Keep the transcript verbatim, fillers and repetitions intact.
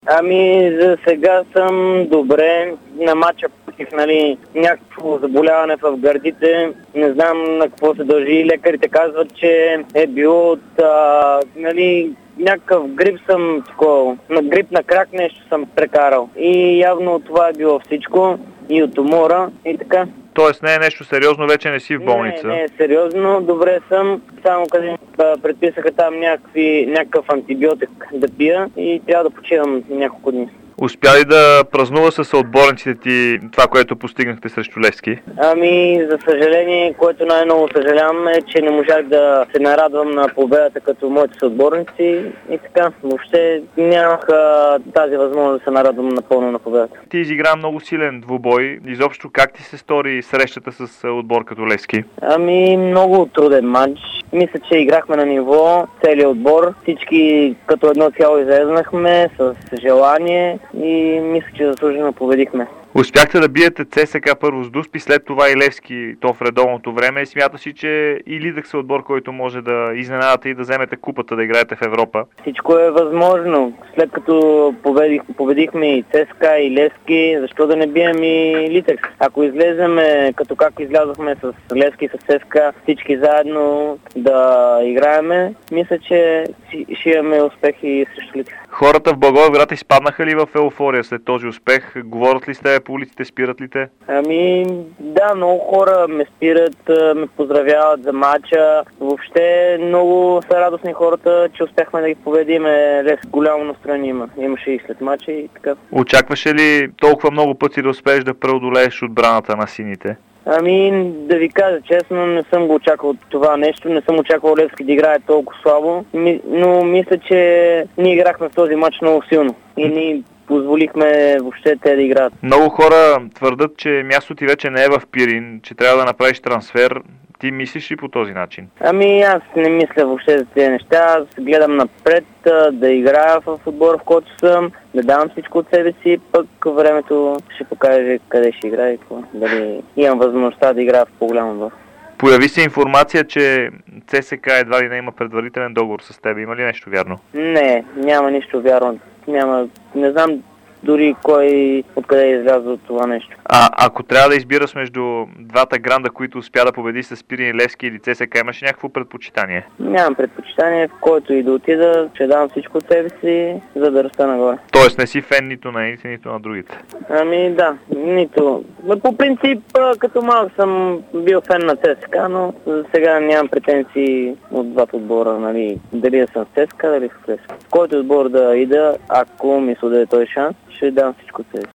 Ами, за сега съм добре. На матча против, нали, някакво заболяване в гърдите. Не знам на какво се дължи. Лекарите казват, че е било от, а, нали, някакъв грип съм такова. На грип на крак нещо съм прекарал. И явно това е било всичко. И от умора, и така. Тоест не е нещо сериозно, вече не си в болница? Не, не е сериозно, добре съм. Само къде предписаха там някакви, някакъв антибиотик да пия и трябва да почивам няколко дни. Успя ли да празнува с съотборниците ти това, което постигнахте срещу Левски? Ами, за съжаление, което най-много съжалявам е, че не можах да се нарадвам на победата като моите съотборници и така. Въобще нямах а, тази възможност да се нарадвам напълно на победата. Ти изигра много силен двубой. Изобщо как ти се стори срещата с отбор като Левски? Ами, много труден матч. Мисля, че играхме на ниво, целият отбор. Всички като едно цяло излезнахме с желание и мисля, че заслужено победихме. Успяхте да биете ЦСКА първо с Дуспи, след това и Левски, то в редовното време. Смяташ си, че и Лидък са отбор, който може да изненадате и да вземете купата, да играете в Европа? Всичко е възможно. След като победих, победихме и ЦСКА, и Левски, защо да не бием и Лидък? Ако излеземе, като както излязохме с Левски и с ЦСКА, всички заедно да играеме, мисля, че ще имаме успехи срещу Лидък. Хората в Благоевград изпаднаха ли в еуфория след този успех? Говорят ли сте по улиците, спират ли те? Ами да, много хора ме спират, ме поздравяват за матча. Въобще много са радостни хората, че успяхме да ги победиме. Лес голямо настроение има. Имаше и след матча и така. Очакваше ли толкова много пъти да успееш да преодолееш отбраната на сините? Ами, да ви кажа честно, не съм го очаквал това нещо. Не съм очаквал Левски да играе толкова слабо. Но мисля, че ние играхме в този матч много силно. И ние позволихме въобще те да играят. Много хора твърдат, че мястото ти вече не е в Пирин, че трябва да направиш трансфер. Ти мислиш ли по този начин? Ами аз не мисля въобще за тези неща. Аз гледам напред, да играя в отбора, в който съм, да давам всичко от себе си, пък времето ще покаже къде ще играя и какво. Дали имам възможността да играя в по-голям отбор. Появи се информация, че ЦСКА едва ли не има предварителен договор с теб. Има ли нещо вярно? Не, няма нищо вярно. Няма, не знам дори кой откъде е излязъл от това нещо. А ако трябва да избираш между двата гранда, които успя да победи с Пирин, Левски или ЦСКА, имаш някакво предпочитание? Нямам предпочитание, в който и да отида, ще дам всичко от себе си, за да раста нагоре. Тоест не си фен нито на едните, нито на другите? Ами да, нито. По принцип, като малък съм бил фен на ЦСКА, но за сега нямам претенции от двата отбора, нали, дали да съм в ЦСКА, дали в Левски. В който отбор да ида, ако ми се даде този шанс, ще дам всичко от себе си.